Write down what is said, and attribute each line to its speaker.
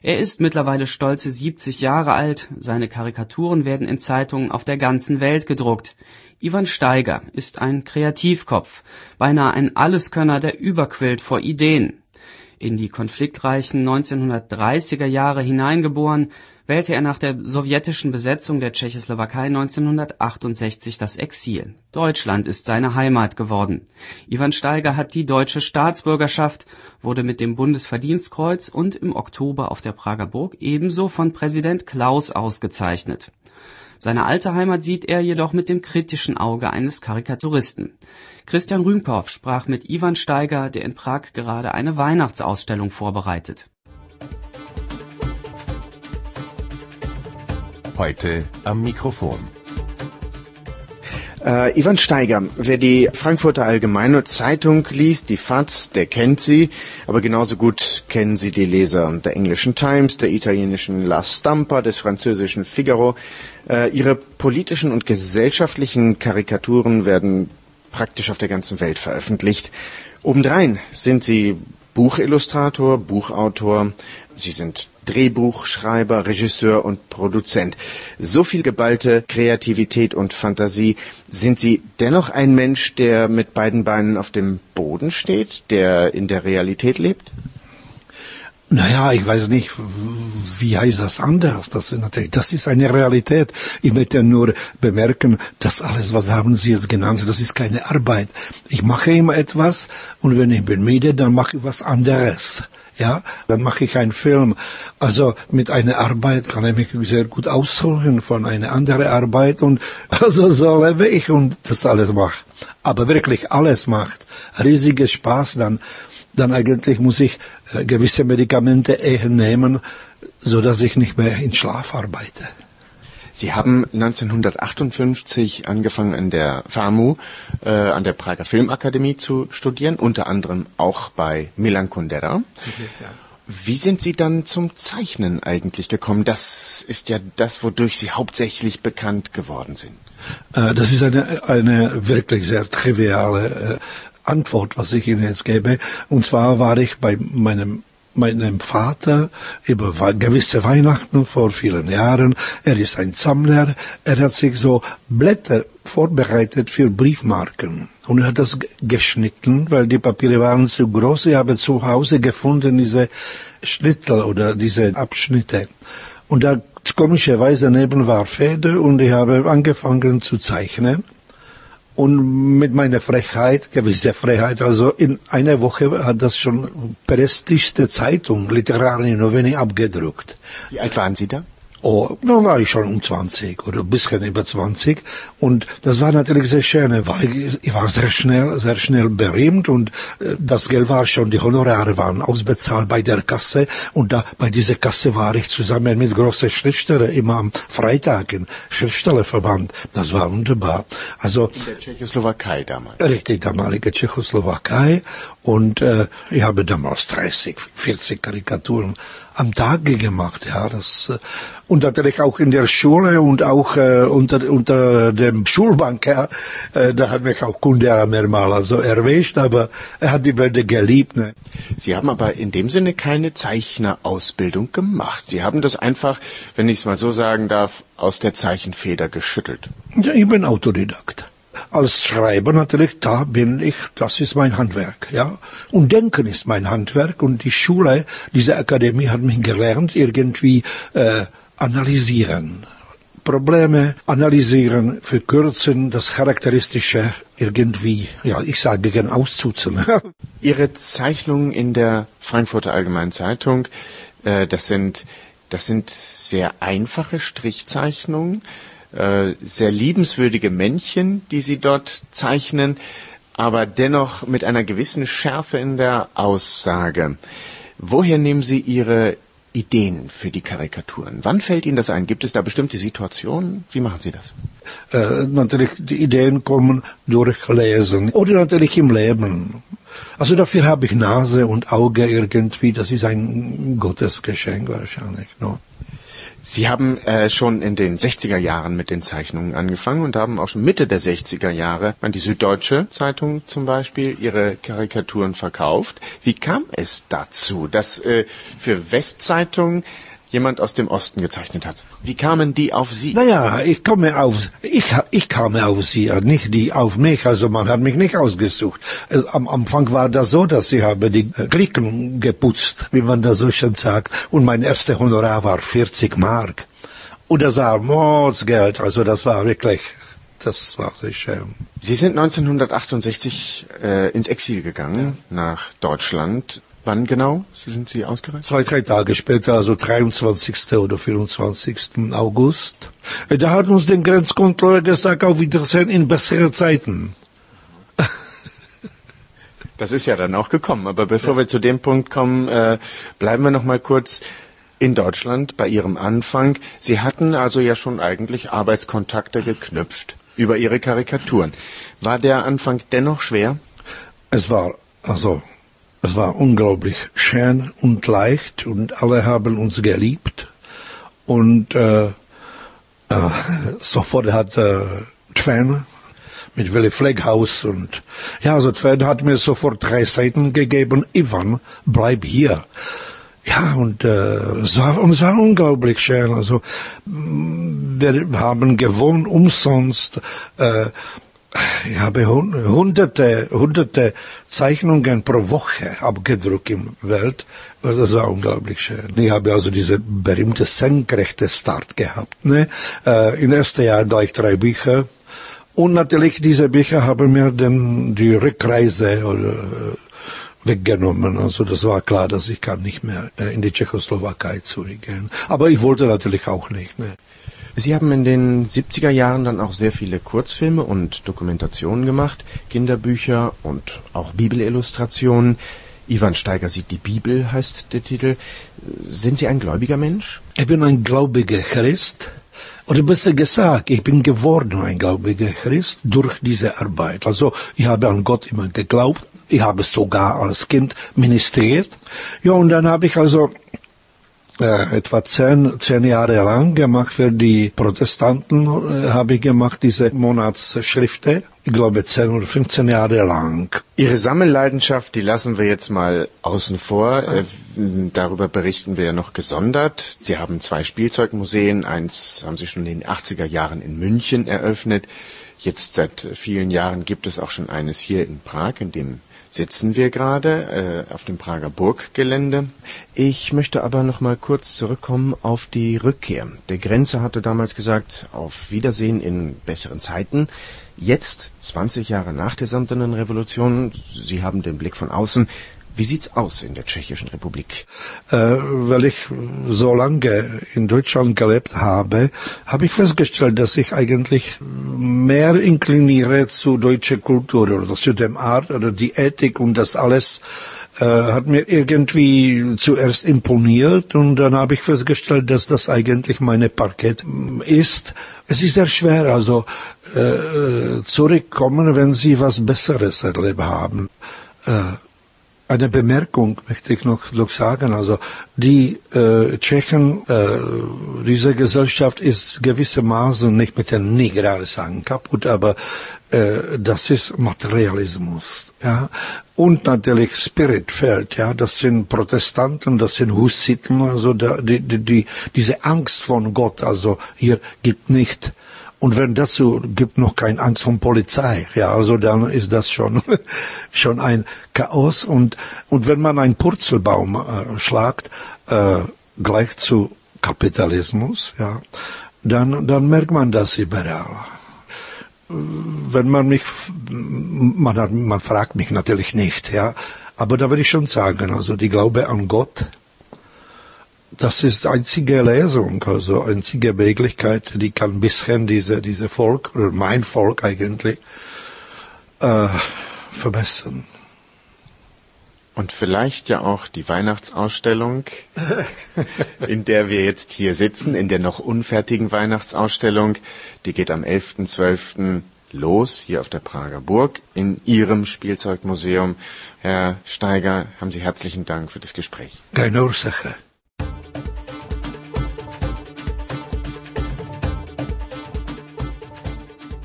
Speaker 1: Er ist mittlerweile stolze 70 Jahre alt, seine Karikaturen werden in Zeitungen auf der ganzen Welt gedruckt. Iwan Staiger ist ein Kreativkopf, beinahe ein Alleskönner, der überquillt vor Ideen. In die konfliktreichen 1930er Jahre hineingeboren, wählte er nach der sowjetischen Besetzung der Tschechoslowakei 1968 das Exil. Deutschland ist seine Heimat geworden. Iwan Staiger hat die deutsche Staatsbürgerschaft, wurde mit dem Bundesverdienstkreuz und im Oktober auf der Prager Burg ebenso von Präsident Klaus ausgezeichnet. Seine alte Heimat sieht er jedoch mit dem kritischen Auge eines Karikaturisten. Christian Rühmporff sprach mit Iwan Staiger, der in Prag gerade eine Weihnachtsausstellung vorbereitet.
Speaker 2: Heute am Mikrofon.
Speaker 3: Iwan Staiger, wer die Frankfurter Allgemeine Zeitung liest, die FAZ, der kennt sie, aber genauso gut kennen sie die Leser der englischen Times, der italienischen La Stampa, des französischen Figaro. Ihre politischen und gesellschaftlichen Karikaturen werden praktisch auf der ganzen Welt veröffentlicht. Obendrein sind sie Buchillustrator, Buchautor, sie sind Drehbuchschreiber, Regisseur und Produzent. So viel geballte Kreativität und Fantasie. Sind Sie dennoch ein Mensch, der mit beiden Beinen auf dem Boden steht, der in der Realität lebt?
Speaker 4: Naja, ich weiß nicht, wie heißt das anders? Das ist eine Realität. Ich möchte nur bemerken, dass alles, was haben Sie jetzt genannt, das ist keine Arbeit. Ich mache immer etwas und wenn ich bin müde, dann mache ich was anderes. Ja, dann mache ich einen Film. Also mit einer Arbeit kann ich mich sehr gut aussuchen von einer anderen Arbeit und also so lebe ich und das alles mache. Aber wirklich alles macht riesiges Spaß, dann eigentlich muss ich gewisse Medikamente eher nehmen, so dass ich nicht mehr in Schlaf arbeite.
Speaker 3: Sie haben 1958 angefangen an der FAMU, an der Prager Filmakademie zu studieren, unter anderem auch bei Milan Kundera. Okay, ja. Wie sind Sie dann zum Zeichnen eigentlich gekommen? Das ist ja das, wodurch Sie hauptsächlich bekannt geworden sind.
Speaker 4: Das ist eine wirklich sehr triviale Antwort, was ich Ihnen jetzt gebe. Und zwar war ich bei meinem Vater über gewisse Weihnachten vor vielen Jahren. Er ist ein Sammler. Er hat sich so Blätter vorbereitet für Briefmarken. Und er hat das geschnitten, weil die Papiere waren zu groß. Ich habe zu Hause gefunden diese Schnittel oder diese Abschnitte. Und da komischerweise neben war Feder und ich habe angefangen zu zeichnen. Und mit meiner Frechheit, gewisse Frechheit, also in einer Woche hat das schon prestigste Zeitung, Literarische Noviny, abgedruckt.
Speaker 3: Wie alt waren Sie da?
Speaker 4: Oh, da war ich schon um 20 oder ein bisschen über 20 und das war natürlich sehr schön, weil ich war sehr schnell berühmt und das Geld war schon, die Honorare waren ausbezahlt bei der Kasse und da bei dieser Kasse war ich zusammen mit großen Schriftstellern immer am Freitag im Schriftstellerverband. Das war wunderbar. Also
Speaker 3: in der Tschechoslowakei damals.
Speaker 4: Richtig, damalige Tschechoslowakei und ich habe damals 30, 40 Karikaturen am Tag gemacht, ja, das und natürlich auch in der Schule und auch unter dem Schulbank, ja, da hat mich auch Kundera mehrmals so erwischt, aber er hat die Bilder geliebt. Ne?
Speaker 3: Sie haben aber in dem Sinne keine Zeichnerausbildung gemacht. Sie haben das einfach, wenn ich es mal so sagen darf, aus der Zeichenfeder geschüttelt.
Speaker 4: Ja, ich bin Autodidakt. Als Schreiber natürlich, das ist mein Handwerk, ja. Und Denken ist mein Handwerk und die Schule, diese Akademie hat mich gelernt, irgendwie analysieren. Probleme analysieren, verkürzen, das Charakteristische irgendwie, ja, ich sage gern auszuzen.
Speaker 3: Ihre Zeichnungen in der Frankfurter Allgemeinen Zeitung, das sind sehr einfache Strichzeichnungen, sehr liebenswürdige Männchen, die Sie dort zeichnen, aber dennoch mit einer gewissen Schärfe in der Aussage. Woher nehmen Sie Ihre Ideen für die Karikaturen? Wann fällt Ihnen das ein? Gibt es da bestimmte Situationen? Wie machen Sie das?
Speaker 4: Natürlich, die Ideen kommen durch Lesen oder natürlich im Leben. Also dafür habe ich Nase und Auge irgendwie, das ist ein Gottesgeschenk wahrscheinlich. No?
Speaker 3: Sie haben schon in den 60er Jahren mit den Zeichnungen angefangen und haben auch schon Mitte der 60er Jahre an die Süddeutsche Zeitung zum Beispiel Ihre Karikaturen verkauft. Wie kam es dazu, dass für Westzeitungen jemand aus dem Osten gezeichnet hat? Wie kamen die auf Sie?
Speaker 4: Naja, ich kam auf sie, nicht die auf mich, also man hat mich nicht ausgesucht. Am Anfang war das so, dass ich habe die Klicken geputzt, wie man das so schön sagt, und mein erster Honorar war 40 Mark. Und das war Mordsgeld, also das war wirklich, das war sehr schön.
Speaker 3: Sie sind 1968 ins Exil gegangen, nach Deutschland. Wann genau sind Sie ausgereist?
Speaker 4: 2-3 Tage später, also 23. oder 24. August. Da hat uns der Grenzkontrolle gesagt, auf Wiedersehen in bessere Zeiten.
Speaker 3: Das ist ja dann auch gekommen. Aber bevor wir zu dem Punkt kommen, bleiben wir noch mal kurz in Deutschland bei Ihrem Anfang. Sie hatten also ja schon eigentlich Arbeitskontakte geknüpft über Ihre Karikaturen. War der Anfang dennoch schwer?
Speaker 4: Es war unglaublich schön und leicht und alle haben uns geliebt. Und sofort hat Twan mit Willy Fleckhaus und ja, also Twan hat mir sofort 3 Seiten gegeben. Ivan, bleib hier. Ja, und es war unglaublich schön. Also wir haben gewohnt umsonst. Ich habe hunderte Zeichnungen pro Woche abgedruckt im Welt. Das war unglaublich schön. Ich habe also diese berühmte senkrechte Start gehabt. Ne? Im ersten Jahr gleich 3 Bücher. Und natürlich diese Bücher haben mir dann die Rückreise weggenommen. Also das war klar, dass ich kann nicht mehr in die Tschechoslowakei zurückgehen. Aber ich wollte natürlich auch nicht. Ne?
Speaker 3: Sie haben in den 70er Jahren dann auch sehr viele Kurzfilme und Dokumentationen gemacht, Kinderbücher und auch Bibelillustrationen. Ivan Steiger sieht die Bibel, heißt der Titel. Sind Sie ein gläubiger Mensch?
Speaker 4: Ich bin ein gläubiger Christ. Oder besser gesagt, ich bin geworden ein gläubiger Christ durch diese Arbeit. Also ich habe an Gott immer geglaubt. Ich habe sogar als Kind ministriert. Ja, und dann habe ich also etwa 10 Jahre lang gemacht für die Protestanten, habe ich gemacht diese Monatsschriften. Ich glaube 10 oder 15 Jahre lang.
Speaker 3: Ihre Sammelleidenschaft, die lassen wir jetzt mal außen vor. Darüber berichten wir ja noch gesondert. Sie haben 2 Spielzeugmuseen. Eins haben Sie schon in den 80er Jahren in München eröffnet. Jetzt seit vielen Jahren gibt es auch schon eines hier in Prag, in dem sitzen wir gerade auf dem Prager Burggelände. Ich möchte aber noch mal kurz zurückkommen auf die Rückkehr. Der Grenzer hatte damals gesagt, auf Wiedersehen in besseren Zeiten. Jetzt, 20 Jahre nach der Samtenen Revolution, Sie haben den Blick von außen. Wie sieht's aus in der Tschechischen Republik?
Speaker 4: Weil ich so lange in Deutschland gelebt habe, habe ich festgestellt, dass ich eigentlich mehr inkliniere zu deutscher Kultur oder zu dem Art oder die Ethik und das alles hat mir irgendwie zuerst imponiert und dann habe ich festgestellt, dass das eigentlich meine Parkett ist. Es ist sehr schwer, also zurückkommen, wenn Sie was Besseres erlebt haben. Eine Bemerkung möchte ich noch sagen. Also die Tschechen, diese Gesellschaft ist gewissermaßen nicht gerade sagen kaputt, aber das ist Materialismus, ja. Und natürlich Spirit fehlt, ja. Das sind Protestanten, das sind Hussiten, also diese Angst von Gott, also hier gibt nicht. Und wenn dazu gibt noch keine Angst vor Polizei, ja, also dann ist das schon ein Chaos. Und wenn man einen Purzelbaum schlagt, gleich zu Kapitalismus, ja, dann merkt man das überall. Wenn man fragt mich natürlich nicht, ja, aber da würde ich schon sagen, also die Glaube an Gott, das ist einzige Lesung, also einzige Möglichkeit, die kann ein bisschen diese Volk, oder mein Volk eigentlich, verbessern.
Speaker 3: Und vielleicht ja auch die Weihnachtsausstellung, in der wir jetzt hier sitzen, in der noch unfertigen Weihnachtsausstellung, die geht am 11.12. los, hier auf der Prager Burg, in Ihrem Spielzeugmuseum. Herr Steiger, haben Sie herzlichen Dank für das Gespräch.
Speaker 4: Keine Ursache.